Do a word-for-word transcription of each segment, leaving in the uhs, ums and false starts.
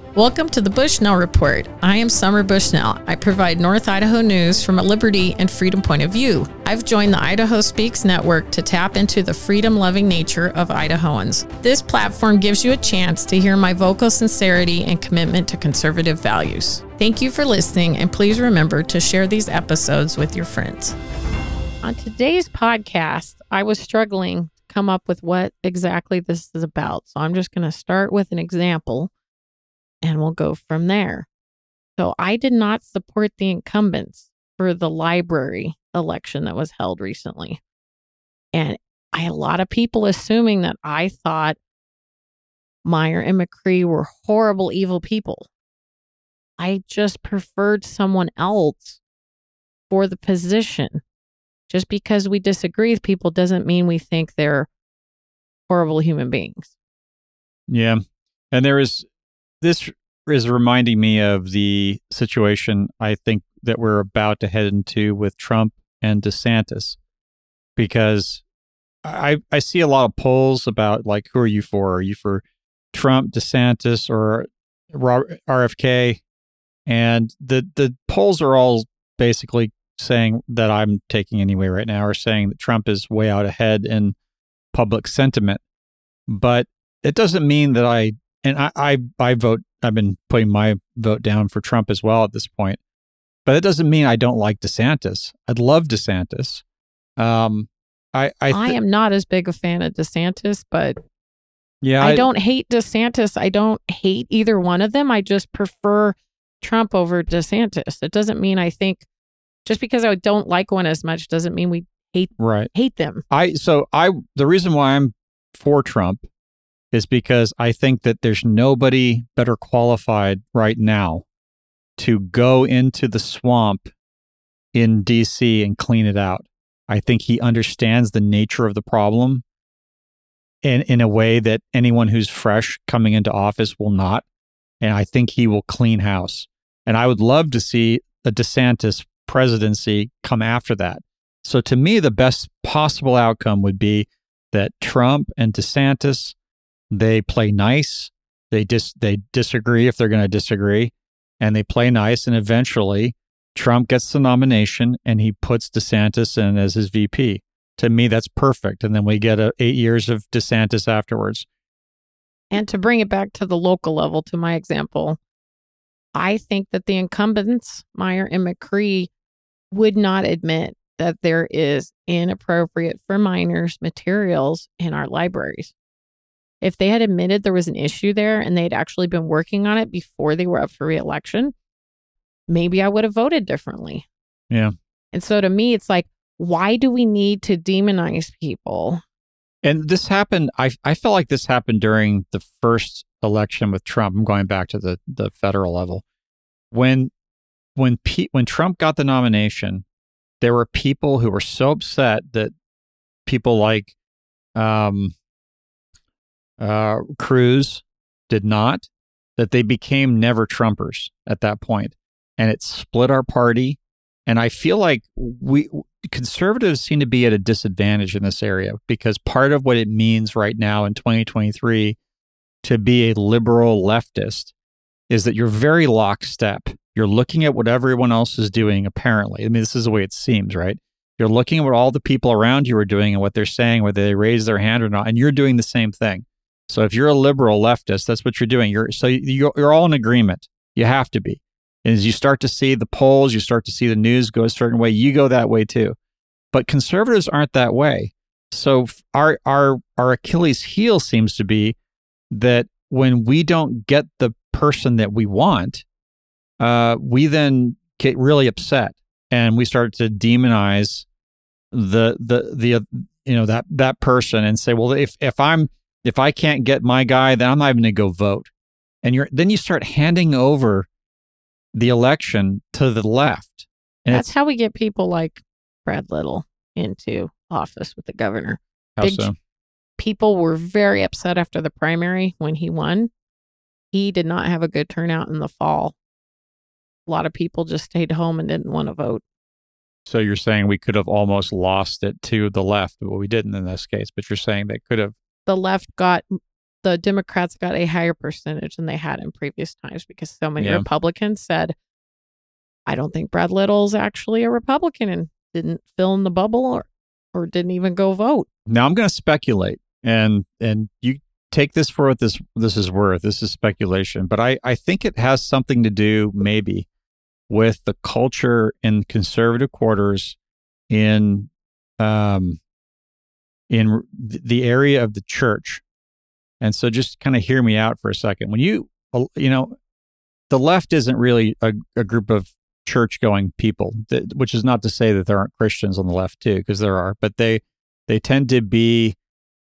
Welcome to the Bushnell Report. I am Summer Bushnell. I provide North Idaho news from a liberty and freedom point of view. I've joined the Idaho Speaks Network to tap into the freedom-loving nature of Idahoans. This platform gives you a chance to hear my vocal sincerity and commitment to conservative values. Thank you for listening, and please remember to share these episodes with your friends. On today's podcast, I was struggling to come up with what exactly this is about, so I'm just going to start with an example and we'll go from there. So I did not support the incumbents for the library election that was held recently. And I had a lot of people assuming that I thought Meier and McCree were horrible, evil people. I just preferred someone else for the position. Just because we disagree with people doesn't mean we think they're horrible human beings. Yeah. And there is, this is reminding me of the situation I think that we're about to head into with Trump and DeSantis, because I I see a lot of polls about, like, who are you for? Are you for Trump, DeSantis, or R F K? And the the polls are all basically saying that I'm taking anyway right now, or saying that Trump is way out ahead in public sentiment. But it doesn't mean that I, and I, I, I vote, I've been putting my vote down for Trump as well at this point. But it doesn't mean I don't like DeSantis. I'd love DeSantis. Um, I I, th- I am not as big a fan of DeSantis, but yeah, I, I don't hate DeSantis. I don't hate either one of them. I just prefer Trump over DeSantis. It doesn't mean I think, just because I don't like one as much doesn't mean we hate right. hate them. I so I the reason why I'm for Trump is because I think that there's nobody better qualified right now to go into the swamp in D C and clean it out. I think he understands the nature of the problem in, in a way that anyone who's fresh coming into office will not. And I think he will clean house. And I would love to see a DeSantis presidency come after that. So to me, the best possible outcome would be that Trump and DeSantis, they play nice. They dis they disagree if they're going to disagree, and they play nice. And eventually, Trump gets the nomination, and he puts DeSantis in as his V P. To me, that's perfect. And then we get a, eight years of DeSantis afterwards. And to bring it back to the local level, to my example, I think that the incumbents, Meier and McCree, would not admit that there is inappropriate for minors materials in our libraries. If they had admitted there was an issue there and they'd actually been working on it before they were up for re-election, maybe I would have voted differently. Yeah. And so to me, it's like, why do we need to demonize people? And this happened, I I felt like this happened during the first election with Trump. I'm going back to the, the federal level. When when P, when Trump got the nomination, there were people who were so upset that people like um, uh, Cruz did not, that they became never Trumpers at that point. And it split our party. And I feel like we conservatives seem to be at a disadvantage in this area, because part of what it means right now in twenty twenty-three to be a liberal leftist is that you're very lockstep. You're looking at what everyone else is doing, apparently. I mean, this is the way it seems, right? You're looking at what all the people around you are doing and what they're saying, whether they raise their hand or not, and you're doing the same thing. So if you're a liberal leftist, that's what you're doing. You're so you're, you're all in agreement. You have to be. And as you start to see the polls, you start to see the news go a certain way, you go that way too. But conservatives aren't that way. So our our our Achilles heel seems to be that when we don't get the person that we want, uh, we then get really upset and we start to demonize the the the uh, you know that that person and say, well, if if I'm if I can't get my guy, then I'm not even going to go vote. And you're then you start handing over the election to the left. And that's how we get people like Brad Little into office with the governor. How Big so? People were very upset after the primary when he won. He did not have a good turnout in the fall. A lot of people just stayed home and didn't want to vote. So you're saying we could have almost lost it to the left, but we didn't in this case. But you're saying they could have. The left got the Democrats got a higher percentage than they had in previous times because so many Yeah. Republicans said, I don't think Brad Little's actually a Republican and didn't fill in the bubble or, or didn't even go vote. Now I'm going to speculate, and and you take this for what this this is worth. This is speculation, but I, I think it has something to do maybe with the culture in conservative quarters in um in the area of the church. And so just kind of hear me out for a second. When you you know, the left isn't really a, a group of church-going people, that, which is not to say that there aren't Christians on the left too, because there are, but they they tend to be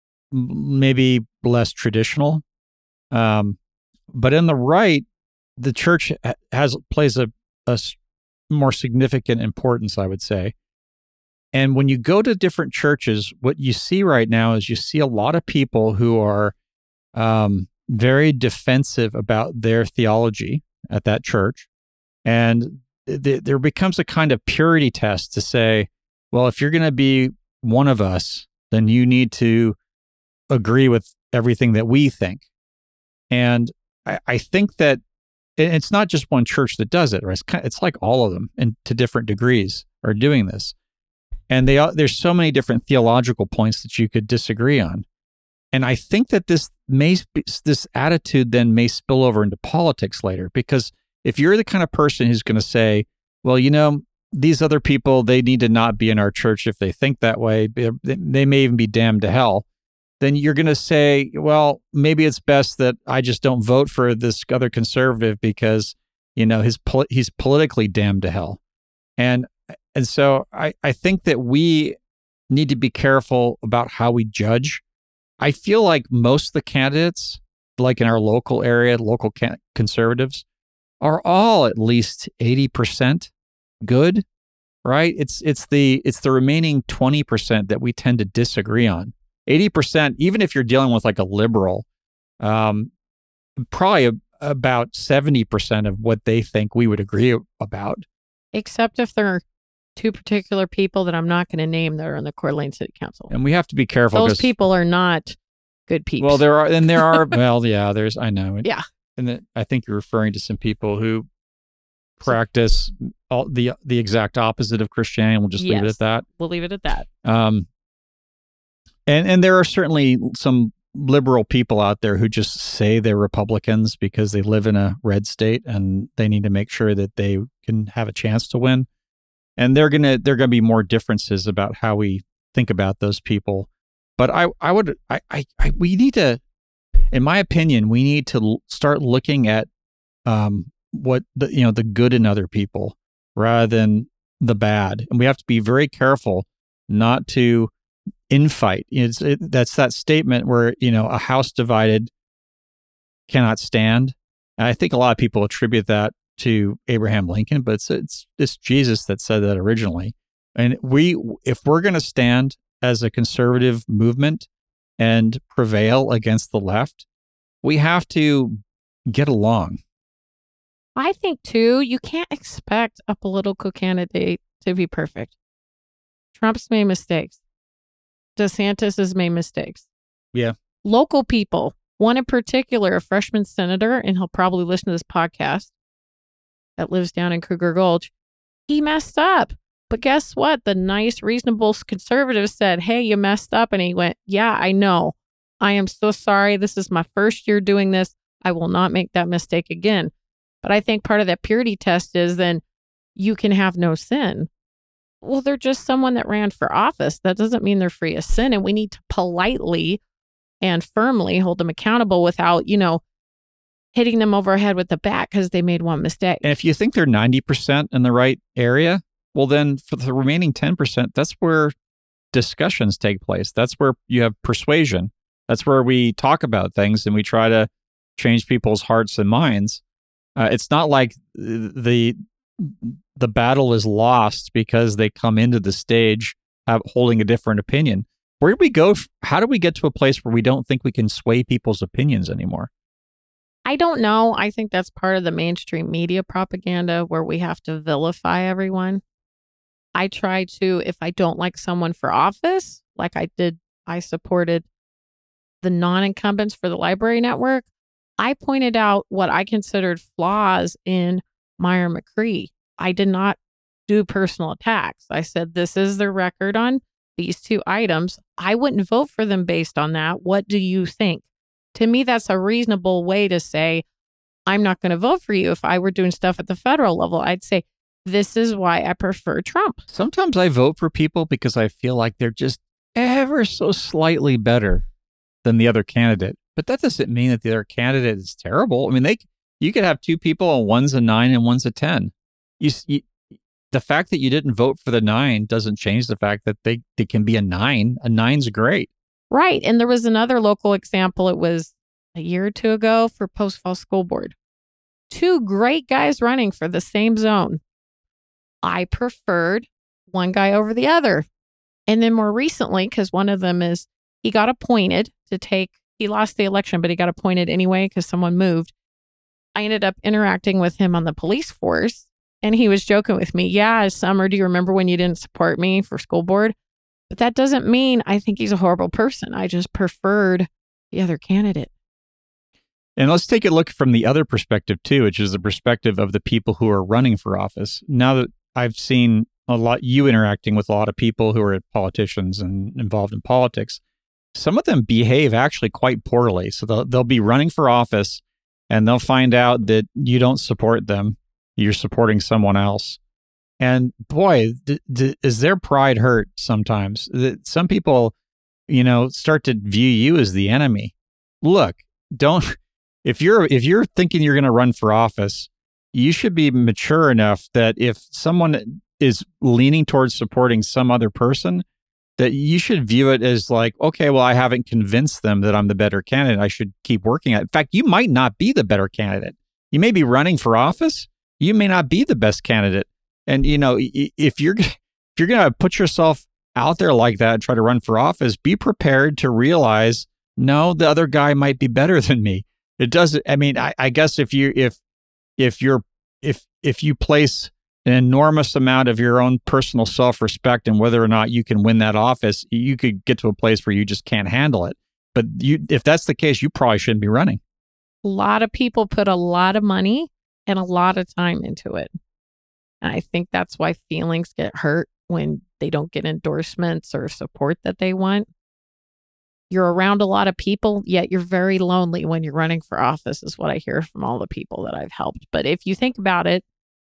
maybe less traditional. Um, but in the right, the church has plays a, a more significant importance, I would say. And when you go to different churches, what you see right now is you see a lot of people who are um, very defensive about their theology at that church. And th- there becomes a kind of purity test to say, well, if you're going to be one of us, then you need to agree with everything that we think. And I, I think that it's not just one church that does it, right? It's, kind of, it's like all of them, and to different degrees, are doing this. And they there's so many different theological points that you could disagree on. And I think that this may this attitude then may spill over into politics later, because if you're the kind of person who's going to say, well, you know, these other people, they need to not be in our church if they think that way, they may even be damned to hell, then you're going to say, well, maybe it's best that I just don't vote for this other conservative because, you know, his he's politically damned to hell. And and so I, I think that we need to be careful about how we judge. I feel like most of the candidates, like in our local area, local can- conservatives, are all at least eighty percent good, right? It's it's the it's the remaining twenty percent that we tend to disagree on. eighty percent, even if you're dealing with like a liberal, um, probably a, about seventy percent of what they think we would agree about. Except if they're two particular people that I'm not going to name that are in the Coeur d'Alene City Council. And we have to be careful. Those people are not good people. Well, there are, and there are, well, yeah, there's, I know. Yeah. And the, I think you're referring to some people who practice all the the exact opposite of Christianity. We'll just yes, leave it at that. We'll leave it at that. Um, and and there are certainly some liberal people out there who just say they're Republicans because they live in a red state and they need to make sure that they can have a chance to win. And they're gonna there are gonna be more differences about how we think about those people. But I I would I I, I we need to, in my opinion, we need to l- start looking at um, what the you know the good in other people rather than the bad, and we have to be very careful not to infight. It's it, that's that statement where you know a house divided cannot stand. And I think a lot of people attribute that to Abraham Lincoln, but it's it's it's Jesus that said that originally. And we if we're going to stand as a conservative movement and prevail against the left, we have to get along. I think, too, you can't expect a political candidate to be perfect. Trump's made mistakes. DeSantis has made mistakes. Yeah. Local people, one in particular, a freshman senator, and he'll probably listen to this podcast, that lives down in Cougar Gulch, he messed up. But guess what? The nice, reasonable conservative said, hey, you messed up. And he went, yeah, I know. I am so sorry. This is my first year doing this. I will not make that mistake again. But I think part of that purity test is then you can have no sin. Well, they're just someone that ran for office. That doesn't mean they're free of sin. And we need to politely and firmly hold them accountable without, you know, hitting them over the head with the bat because they made one mistake. And if you think they're ninety percent in the right area, well, then for the remaining ten percent, that's where discussions take place. That's where you have persuasion. That's where we talk about things and we try to change people's hearts and minds. Uh, it's not like the the battle is lost because they come into the stage have, holding a different opinion. Where do we go? How do we get to a place where we don't think we can sway people's opinions anymore? I don't know. I think that's part of the mainstream media propaganda where we have to vilify everyone. I try to, if I don't like someone for office, like I did, I supported the non-incumbents for the library network, I pointed out what I considered flaws in Meyer McCree. I did not do personal attacks. I said, this is their record on these two items. I wouldn't vote for them based on that. What do you think? To me, that's a reasonable way to say, I'm not going to vote for you. If I were doing stuff at the federal level, I'd say, this is why I prefer Trump. Sometimes I vote for people because I feel like they're just ever so slightly better than the other candidate. But that doesn't mean that the other candidate is terrible. I mean, they you could have two people and one's a nine and one's a ten. You, you the fact that you didn't vote for the nine doesn't change the fact that they, they can be a nine. A nine's great. Right. And there was another local example. It was a year or two ago for Post Falls School Board. Two great guys running for the same zone. I preferred one guy over the other. And then more recently, because one of them is, he got appointed to take, he lost the election, but he got appointed anyway because someone moved. I ended up interacting with him on the police force. And he was joking with me. Yeah, Summer, do you remember when you didn't support me for school board? But that doesn't mean I think he's a horrible person. I just preferred the other candidate. And let's take a look from the other perspective, too, which is the perspective of the people who are running for office. Now that I've seen a lot, you interacting with a lot of people who are politicians and involved in politics, some of them behave actually quite poorly. So they'll, they'll be running for office and they'll find out that you don't support them. You're supporting someone else. And boy, th- th- is their pride hurt sometimes. Th- some people, you know, start to view you as the enemy. Look, don't, if you're, if you're thinking you're going to run for office, you should be mature enough that if someone is leaning towards supporting some other person, that you should view it as like, okay, well, I haven't convinced them that I'm the better candidate. I should keep working at it. In fact, you might not be the better candidate. You may be running for office. You may not be the best candidate. And, you know, if you're, if you're going to put yourself out there like that and try to run for office, be prepared to realize, no, the other guy might be better than me. It doesn't, I mean, I, I guess if you, if, if you're, if, if you place an enormous amount of your own personal self-respect and whether or not you can win that office, you could get to a place where you just can't handle it. But you, if that's the case, you probably shouldn't be running. A lot of people put a lot of money and a lot of time into it. And I think that's why feelings get hurt when they don't get endorsements or support that they want. You're around a lot of people, yet you're very lonely when you're running for office, is what I hear from all the people that I've helped. But if you think about it,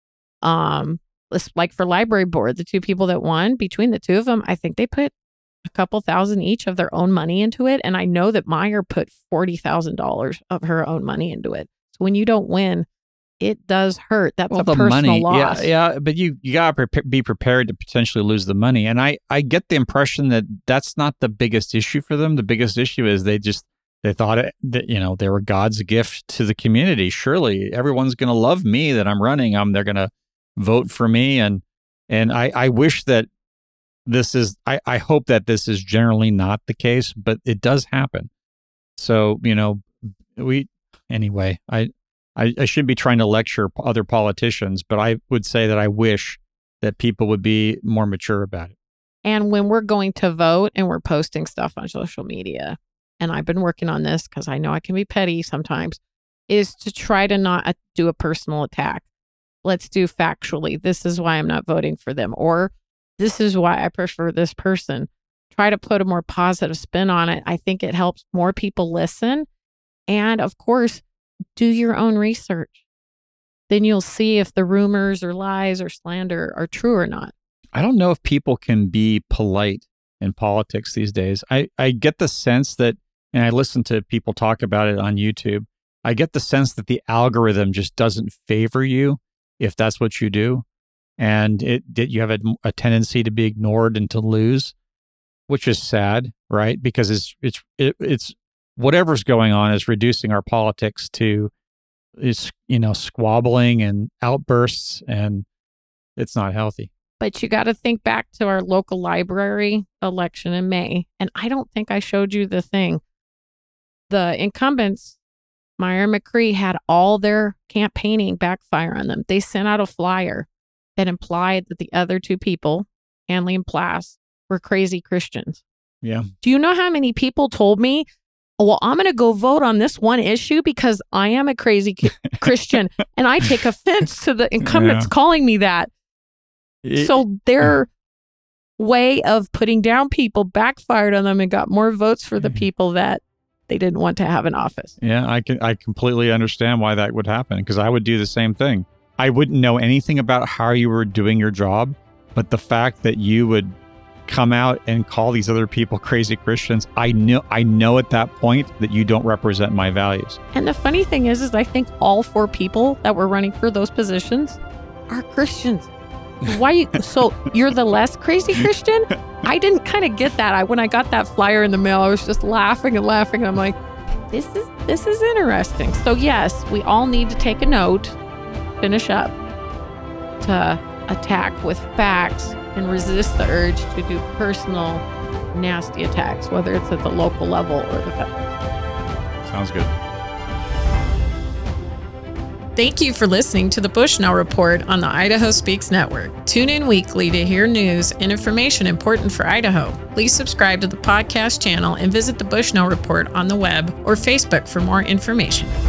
um, like for library board, the two people that won, between the two of them, I think they put a couple thousand each of their own money into it. And I know that Meyer put forty thousand dollars of her own money into it. So when you don't win, it does hurt. That's well, a personal money, loss. Yeah, yeah, but you, you got to pre- be prepared to potentially lose the money. And I, I get the impression that that's not the biggest issue for them. The biggest issue is they just, they thought it, that, you know, they were God's gift to the community. Surely everyone's going to love me that I'm running. Um, they're going to vote for me. And and I, I wish that this is, I, I hope that this is generally not the case, but it does happen. So, you know, we, anyway, I, I, I shouldn't be trying to lecture other politicians, but I would say that I wish that people would be more mature about it. And when we're going to vote and we're posting stuff on social media, and I've been working on this because I know I can be petty sometimes, is to try to not do a personal attack. Let's do factually, this is why I'm not voting for them, or this is why I prefer this person. Try to put a more positive spin on it. I think it helps more people listen. And of course, do your own research. Then you'll see if the rumors or lies or slander are true or not. I don't know if people can be polite in politics these days. I, I get the sense that, and I listen to people talk about it on YouTube, I get the sense that the algorithm just doesn't favor you if that's what you do. And it, it you have a, a tendency to be ignored and to lose, which is sad, right? Because it's it's it, it's whatever's going on is reducing our politics to, is you know, squabbling and outbursts, and it's not healthy. But you got to think back to our local library election in May, and I don't think I showed you the thing. The incumbents, Meyer and McCree, had all their campaigning backfire on them. They sent out a flyer that implied that the other two people, Hanley and Plass, were crazy Christians. Yeah. Do you know how many people told me well, I'm going to go vote on this one issue because I am a crazy Christian and I take offense to the incumbents yeah. calling me that. It, so their way of putting down people backfired on them and got more votes for the people that they didn't want to have in office. Yeah, I can I completely understand why that would happen, because I would do the same thing. I wouldn't know anything about how you were doing your job, but the fact that you would come out and call these other people crazy Christians, I know I know at that point that you don't represent my values. And the funny thing is, is I think all four people that were running for those positions are Christians. Why? You, so you're the less crazy Christian? I didn't kind of get that. I when I got that flyer in the mail, I was just laughing and laughing. I'm like, this is this is interesting. So yes, we all need to take a note, finish up, to attack with facts and resist the urge to do personal, nasty attacks, whether it's at the local level or the federal. Sounds good. Thank you for listening to the Bushnell Report on the Idaho Speaks Network. Tune in weekly to hear news and information important for Idaho. Please subscribe to the podcast channel and visit the Bushnell Report on the web or Facebook for more information.